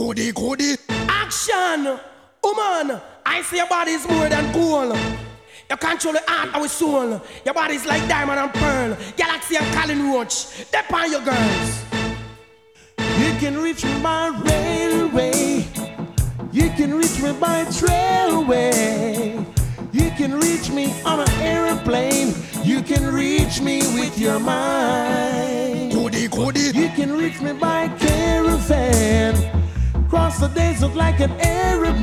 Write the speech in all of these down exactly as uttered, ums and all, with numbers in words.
goody, goody. Action! Woman, I say your body is more than gold. You control the heart and the soul. Your body is like diamond and pearl. Galaxy and Colin Roach. Dep on your girls. You can reach me by railway. You can reach me by trailway. You can reach me on an airplane. You can reach me with your mind. Goody, goody. You can reach me by caravan. Cross the desert like an Arab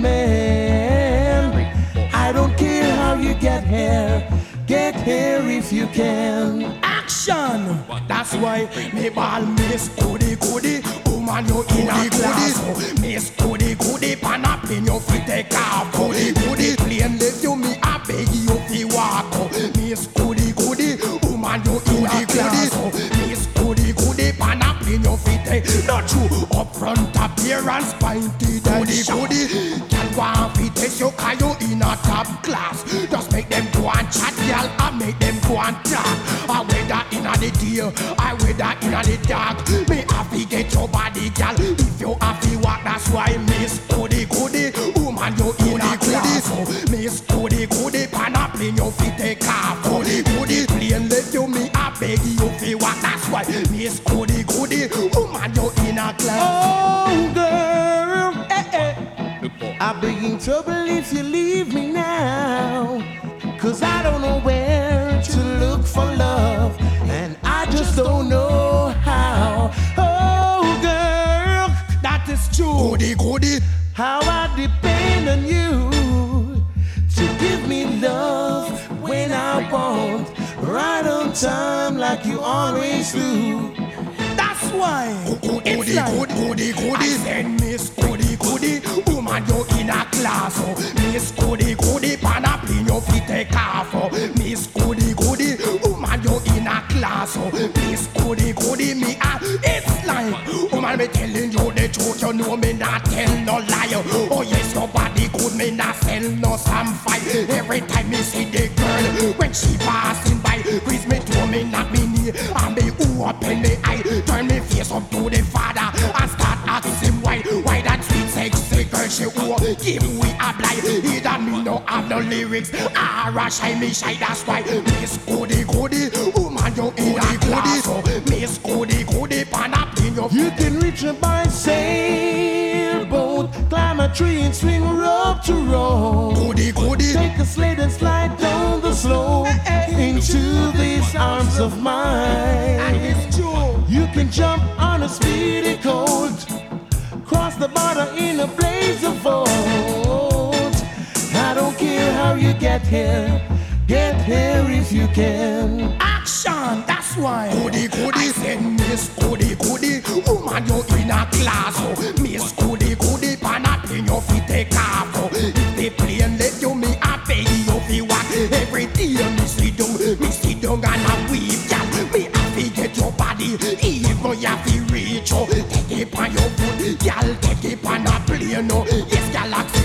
man. I don't care how you get here. Get here if you can. Action! That's why me ball Miss Goody Goody. Woman, you in a class. Miss Goody Goody. Pan up in your feet, take off. Goody Goody. Plain left you, me I beg you fi walk. Miss Goody Goody. Woman, you in a class. Miss Goody Goody. Pan up in your feet, take. Not you up front appearance, pointed and goody. Can go and fi test you, cause you in a top class. Just make them go and chat, y'all, and make them go and talk. I whether inna the day, I whether inna the dark. Me have to get your body, girl. If you have to walk, that's why Miss Goody Goody. Woman, you in a class. Miss Goody Goody, pan up in your feet, take off. Goody Goody, plain let you me, I beg you fi walk. That's why Miss Goody Goody. Woman, you in a class. Oh girl, eh, eh. I'll be in trouble if you leave me now. Cause I don't know where to look for love, and I just don't know how. Oh girl, That is true. Goody, goody. how I depend on you to give me love when I want, right on time like you always do. That's why Goody, it's like goody, goody, I goody. said Miss Goody Goody. Woman, you in a class. Oh. Miss Goody Goody. Pan up in your feet, take off. Oh. Miss Goody Goody. Woman, you in a class. Oh. Miss Goody Goody. Me ah, it's like woman, me telling you the truth. You know me not tell no lie. Oh yes, your body good. Me not sell no some fight. Every time me see the girl when she passing by, squeeze me to me, knock me knee, and me who open me eye, turn me face up to the father and start asking him why, why that sweet sexy girl she who give we a blind. Either me no have no lyrics, or a shy me shy. That's why Miss Goody Goody, woman you in a class. So Miss Goody Goody, pan up in your. You can reach me by sailboat, climb a tree and swing rope to rope. Goody, goody. Take a sled and slide down the slope into these arms of mine. It's true. You can jump on a speedy coat, cross the border in a blaze of boat. I don't care how you get here, get here if you can. Action, that's why. Goody, goody. I said Miss Goody Goody. Woman, you in a class. Oh. Miss Goody Goody. Pan up in your feet, take off. Oh. If they play and let you, me I pay you fi walk. Every day me sit down, me sit down and I weep, girl. Me I fi get your body, even you fi reach. Oh. Take it on your foot, girl. Take it on a plane. Oh. Yes, galaxy.